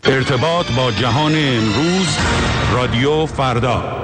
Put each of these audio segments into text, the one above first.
ارتباط با جهان امروز، رادیو فردا.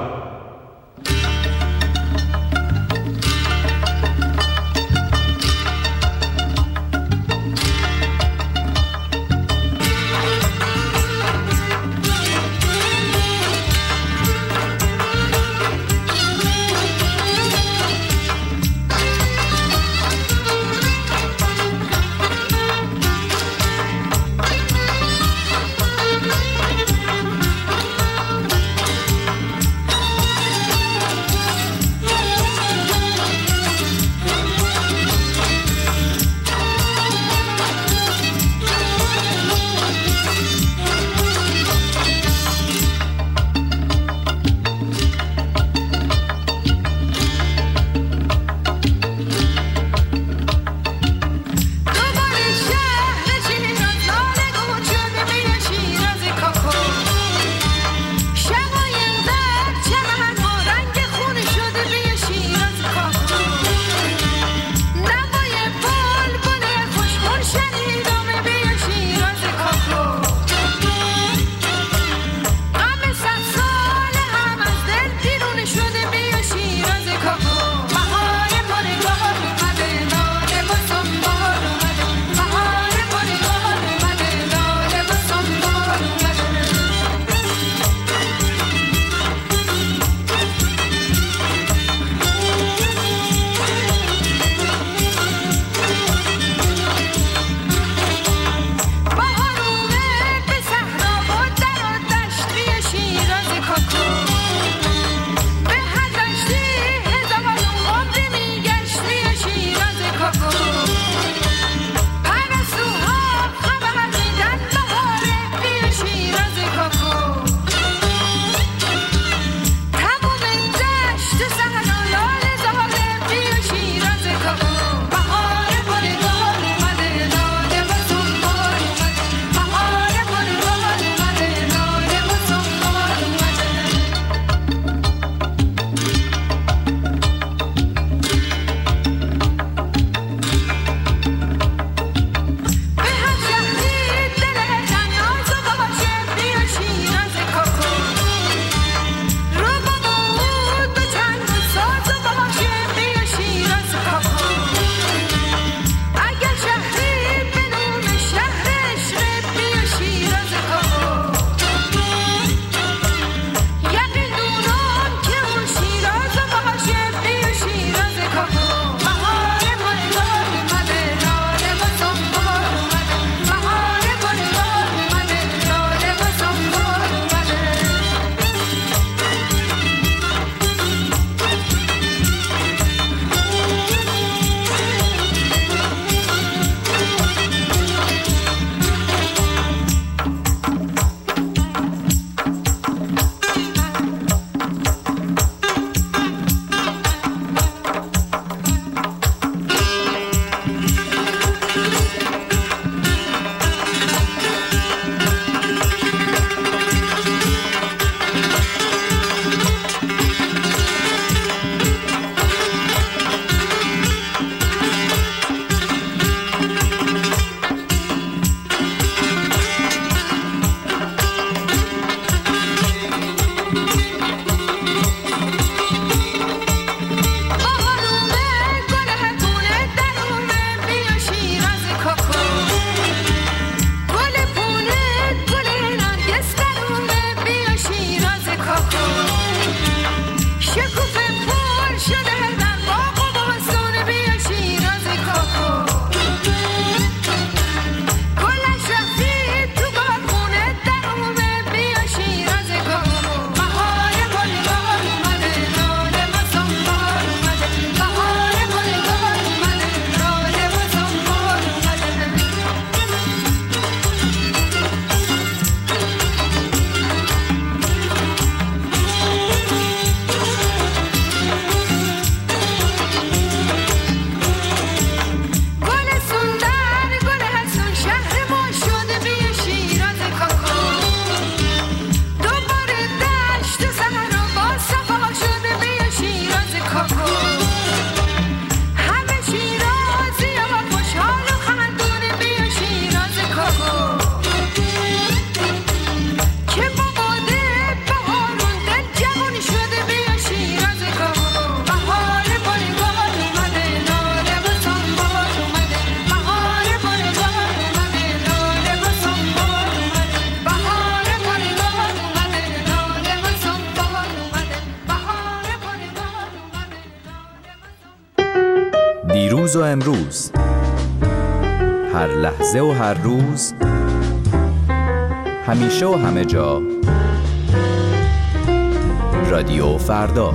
و امروز، هر لحظه و هر روز، همیشه و همه جا، رادیو فردا.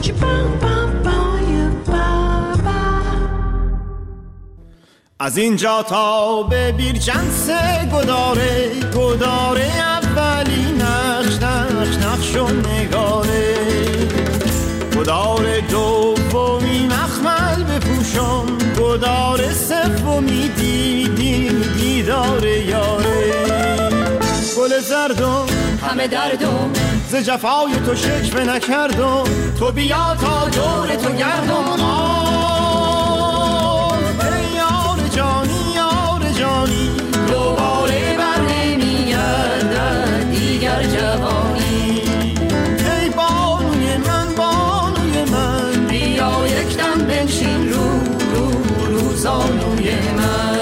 از اینجا تا به بیرجنس گداره اولی نقش و نگاره، گداره دومی مخمل بپوشم، گداره سومی دیداره یاره، گل زردم همه دردم ز جفای تو شکوه نکردم، تو بیا تا دور تو گردم. جانی دوباره بر نمیگردد دیگر جوانی، ای بانوی من بیا یک دم بنشین رو زانوی من.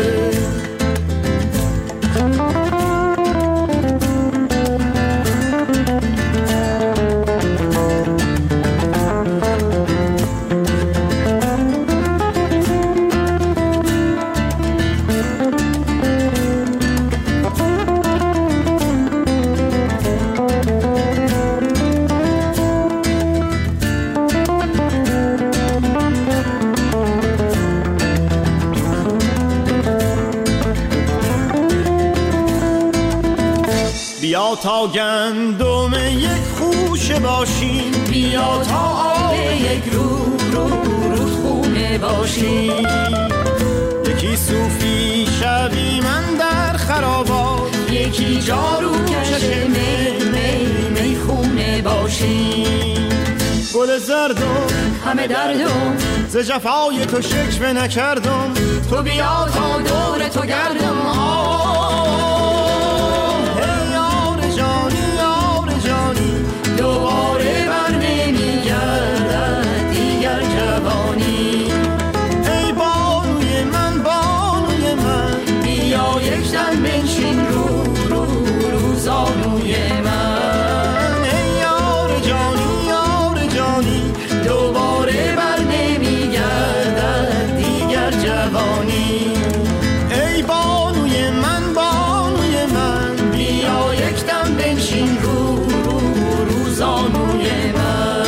بیا تا گندم یک خوشه باشیم، بیا تا آب یک رود خونه باشیم، یکی صوفی شوی من در خرابات، یکی جارو کش می خونه باشیم، گل زردم همه دردم ز جفای تو شکوه نکردم، تو بیا تا دور تو گردم. دوباره بر نمیگردد دیگر جوانی، ای بانوی من بیا یک دم بنشین رو زانوی من، ای یار جانی دوباره بر نمیگردد دیگر جوانی، ای بانوی من بیا یک دم بنشین رو زانوی من.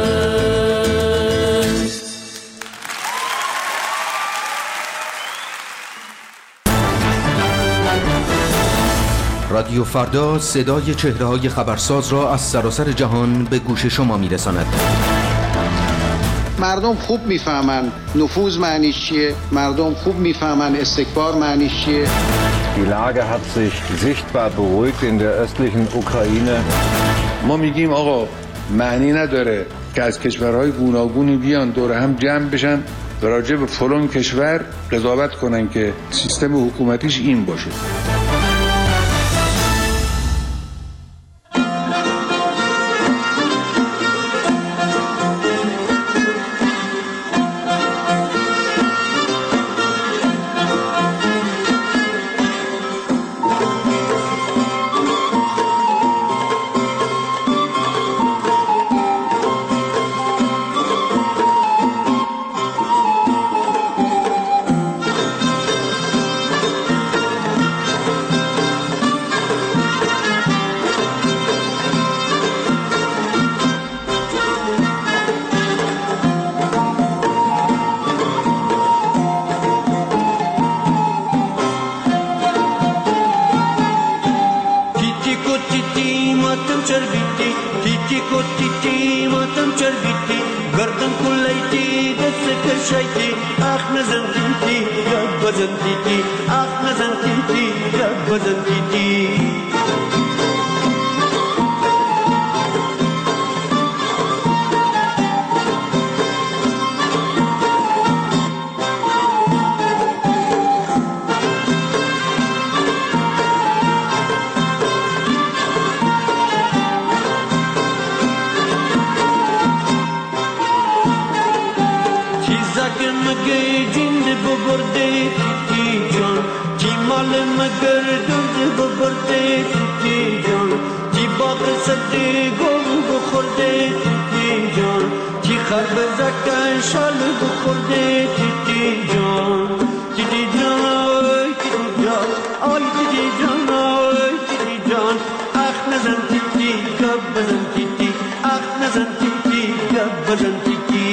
رادیو فردا صدای چهره‌های خبرساز را از سراسر جهان به گوش شما می‌رساند. مردم خوب میفهمن نفوذ معنیش چیه، مردم خوب میفهمن استکبار معنیش چیه. Die Lage hat sich sichtbar beruhigt in der östlichen Ukraine. ما میگیم آقا معنی نداره که از کشورهای گوناگونی بیان دور هم جمع بشن و راجع به فلان کشور قضاوت کنن که سیستم حکومتیش این باشه. خرب زکن شال بخورده تیتی جان آی تیتی جان اخ نزن تیتی گپ بزن تیتی اخ نزن تیتی گپ بزن تیتی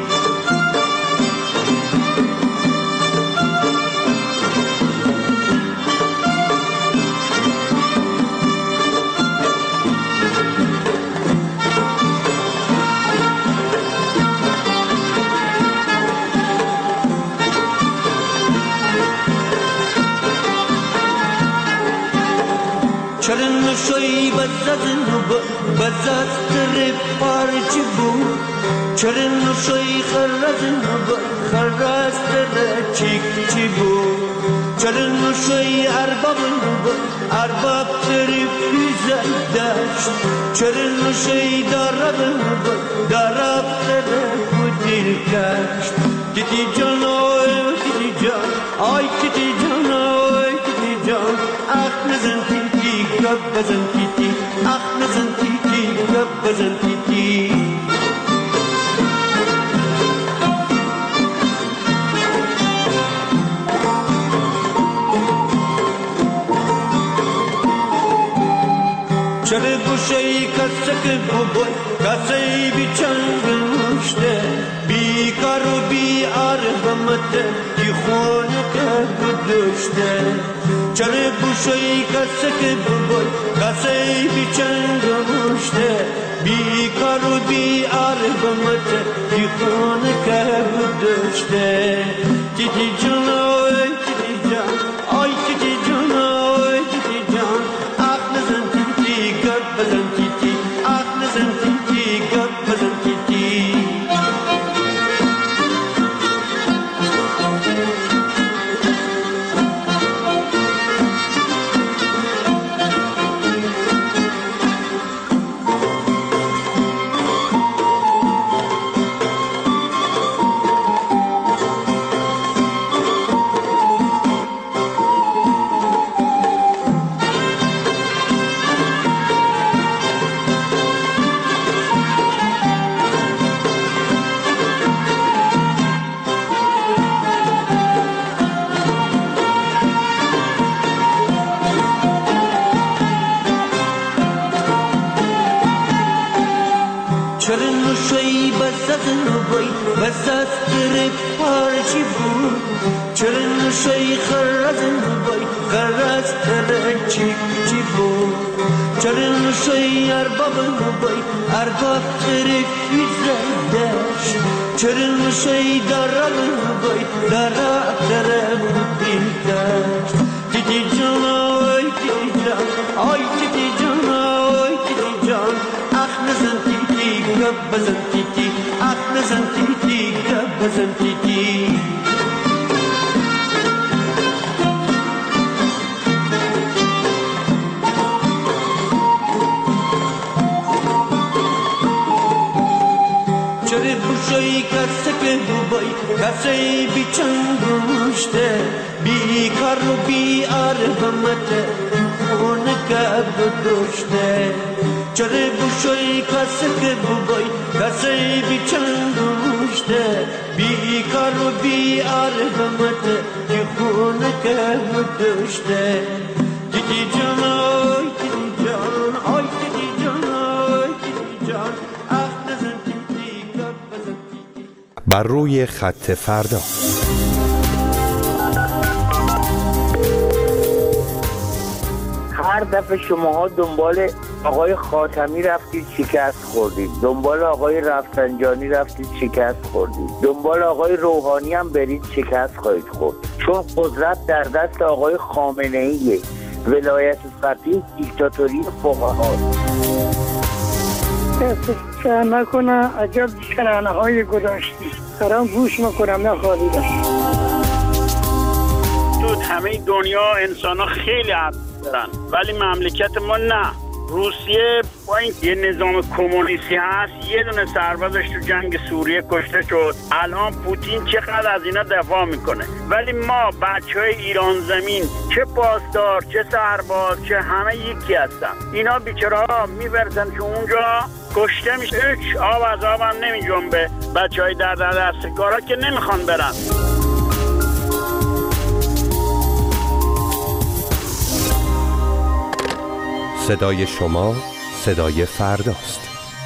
چرن شوی بزدن بزد تر پارچ بود چرن شوی خرزن خرز تر چیک چی بود چرن شوی ارباب تر پیزه داشت چرن شوی دارب تر بودیر کشت تیتی جان آی تیتی جان آی تیتی جان آی تیتی جان اخ نزن تیتی گپ بزن تیتی اخ نزن تیتی گپ بزن تیتی چرا گوشهی کسک ببای کسی بی چنگ نوشته بی کار و بی عربمته کی خونه که بدشته چرا گوشهی کسک ببای کسی بی چنگ نوشته بی کار و بی عربمته کی خونه که بدشته تیتی جان آی تیتی جان آی تیتی جان آی تیتی جان اخ نزن تیتی گپ بزن تیتی اخ نزن تیتی گپ بزن تیتی چرن شوی بزدن بزد تر پارچی بود چرن شوی خرزن خرز تر چیک چی بود چرن شوی ارباب تر فیزه داشت چرن شوی دارب تر بودین داشت تیتی جان آی تیتی جان آی تیتی جان آی تیتی جان اخ نزن تیتی گپ بزن تیتی اخ نزن تیتی گپ بزن تیتی چرا بوشوی کسک ببای کسی بی چنگ نوشته بی کار و بی عربمته خونه که بدشته چرا بوشوی کسک ببای کسی بی چنگ نوشته بی کار و بی عربمته که خونه که بدشته تیتی جان آی تیتی جان آی تیتی جان آی تیتی جان اخ نزن تیتی گپ بزن تیتی بر روی خط فردا. هر دفعه شماها دنبال آقای خاتمی رفتید شکست خوردید، دنبال آقای رفسنجانی رفتید شکست خوردید، دنبال آقای روحانی هم برید شکست خواهید خورد، چون قدرت در دست آقای خامنه‌ایه. ولایت فقیه دیکتاتوری فقهاست. سعی نکنه عجب شرانه های گذاشتی دارم گوش میکنم نخواهیدم. تو همه دنیا انسان ها خیلی حق دارن ولی مملکت ما نه. روسیه با این یه نظام کمونیستی هست، یه دونه سربازش تو جنگ سوریه کشته شد، الان پوتین چقدر از اینا دفاع میکنه، ولی ما بچهای ایران زمین چه پاسدار چه سرباز چه همه یکی هستن. اینا بیچاره‌ها میبرزن که اونجا کشته میشه، هیچ آب از آب هم نمی جنبه. بچهای در دستکارا که نمیخوان برن. صدای شما صدای فرداست.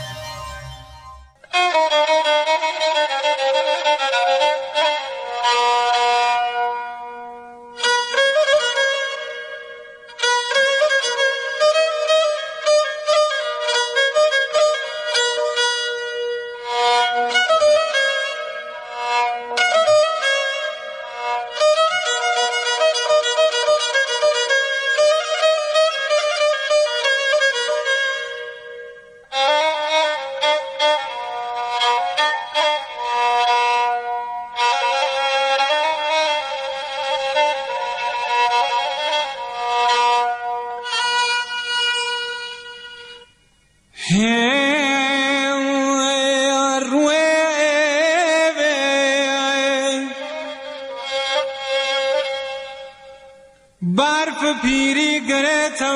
برف پیری گرتم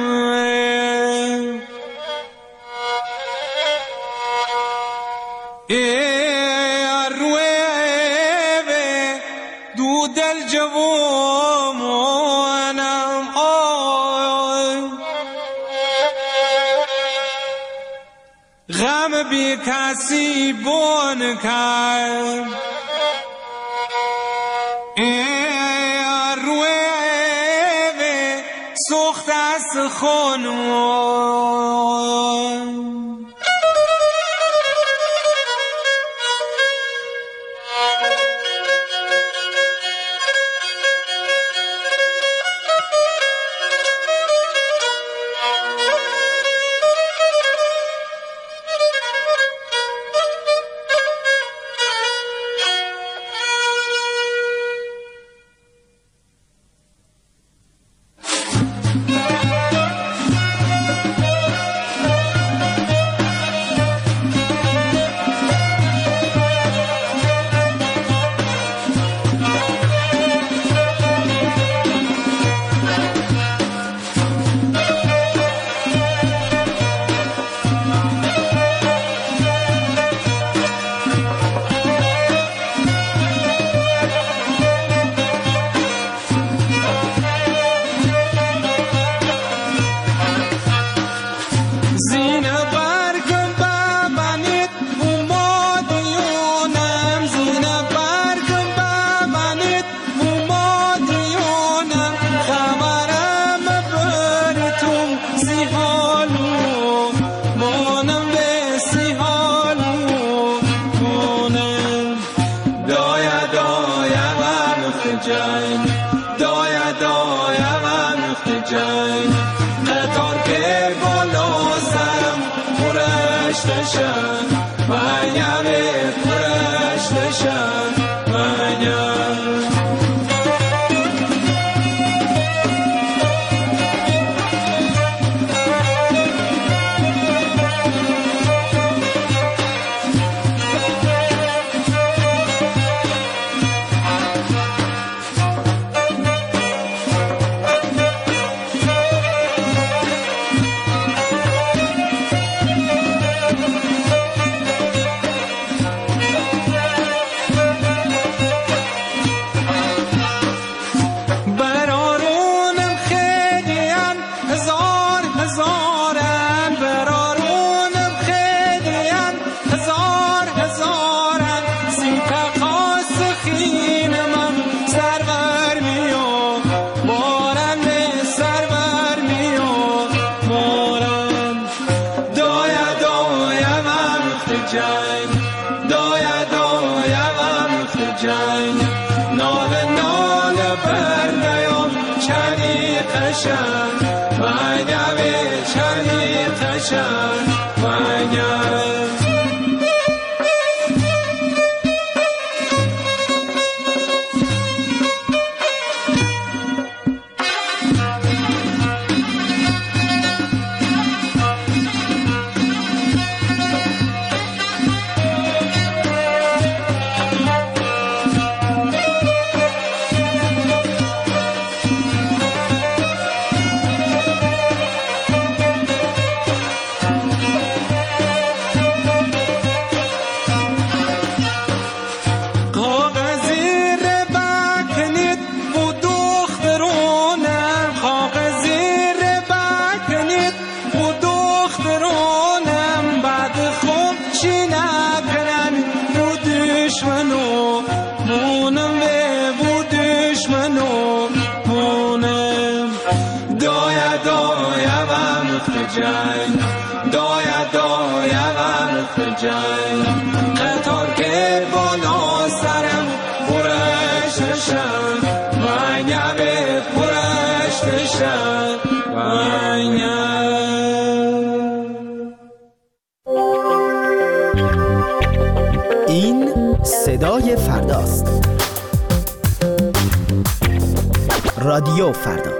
دو دل جوانم غم بی کسی بون کرد سخت است خانم وقت جنگ دای وقت جنگ قطار که بالا سرم پرشتشم وینگه پرشتشم وینگه. این صدای فرداست. رادیو فردا.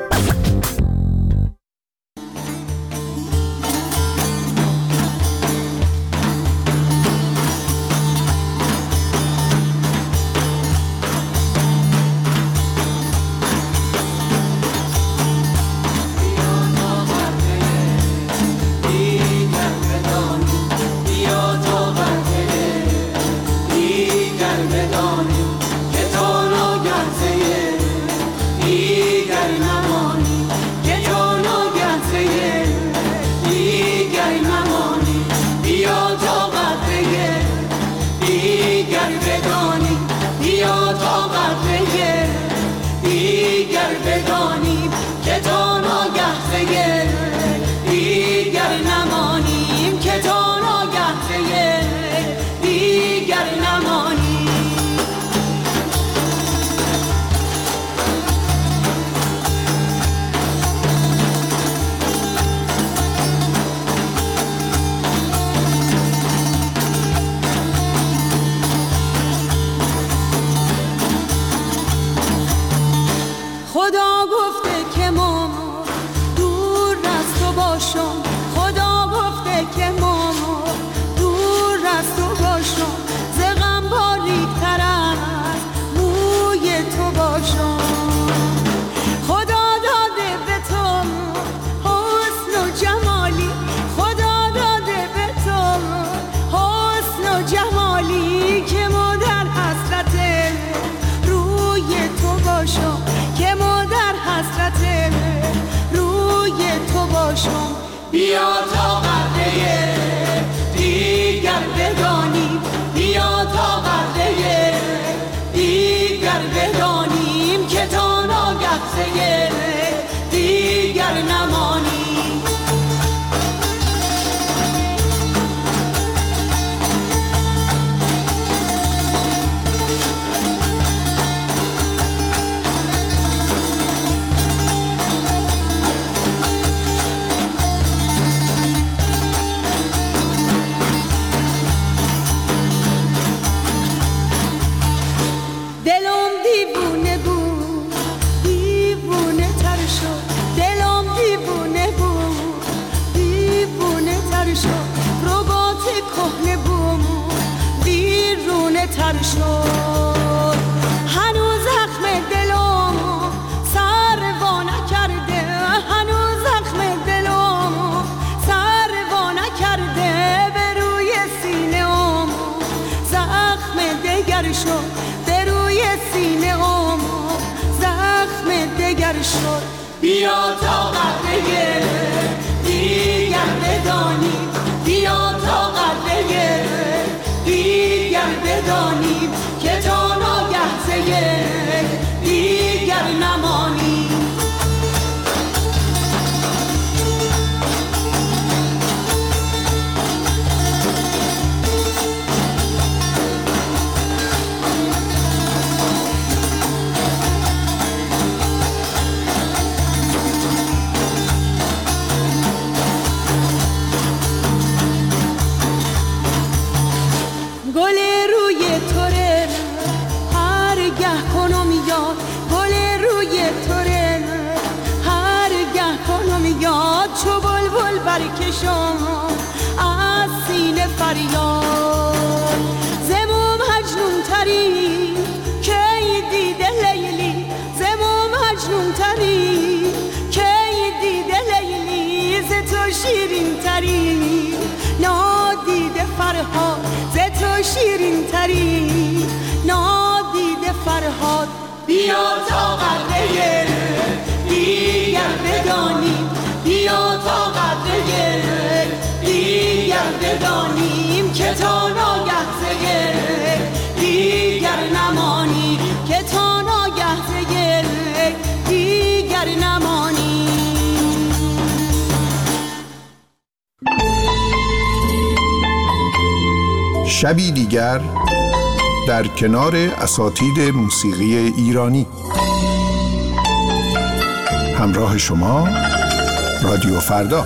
بیا تا قطره دیگر بدانیم، بیا تا قطره دیگر بدانیم که تا ناگهزه دیگر نمانیم. هنوز زخم دلمو سر وا نکرده، هنوز زخم دلمو سر وا نکرده، به روی سینه‌ام زخم دگر شد، به روی سینه‌ام زخم دگر شد. بیا تا قطره دیگر بدانیم، بیا تا قطره دیگر بدانیم که تا ناگهزه دیگر نمانیم. چو بلبل برکشم از سینه فریاد، زمو مجنون تری کی دیده لیلی، زمو مجنون تری کی دیده لیلی، ز تو شیرین تری نادیده فرهاد، ز تو شیرین تری نادیده فرهاد. بیا تا قطره دیگر بدانیم، بیا تا قطره دیگر بدانیم که تا ناگهزه دیگر نمانیم، که تا ناگهزه دیگر نمانیم. شبی دیگر در کنار اساتید موسیقی ایرانی. همراه شما رادیو فردا.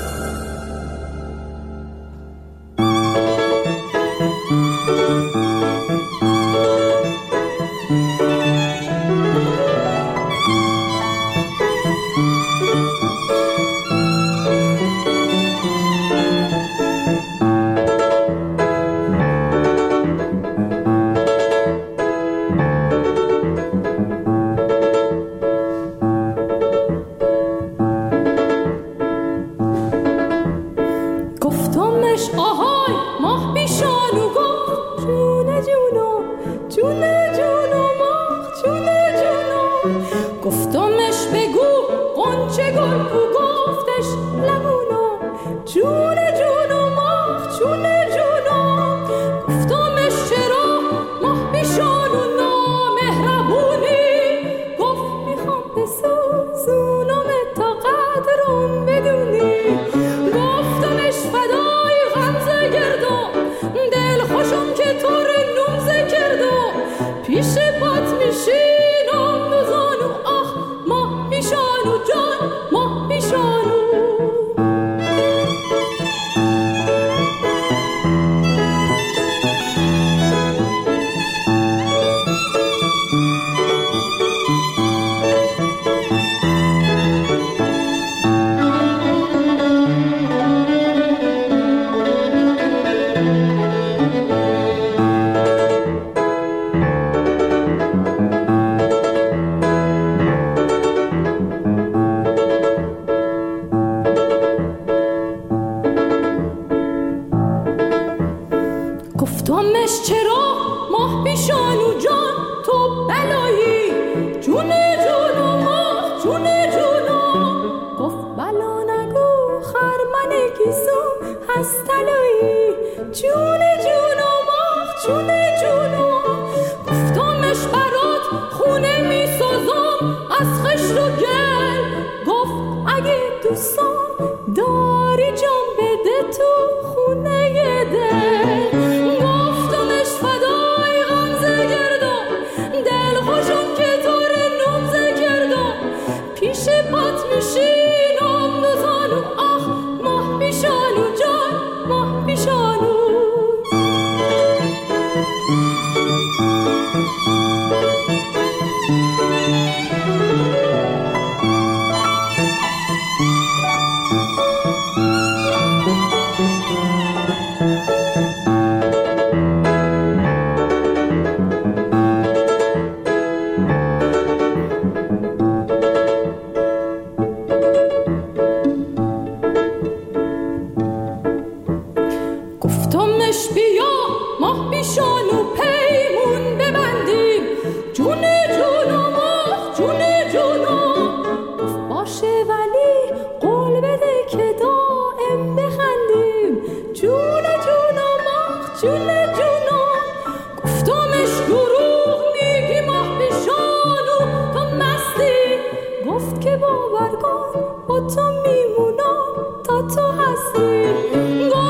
با تو میمونم تا تو هستی.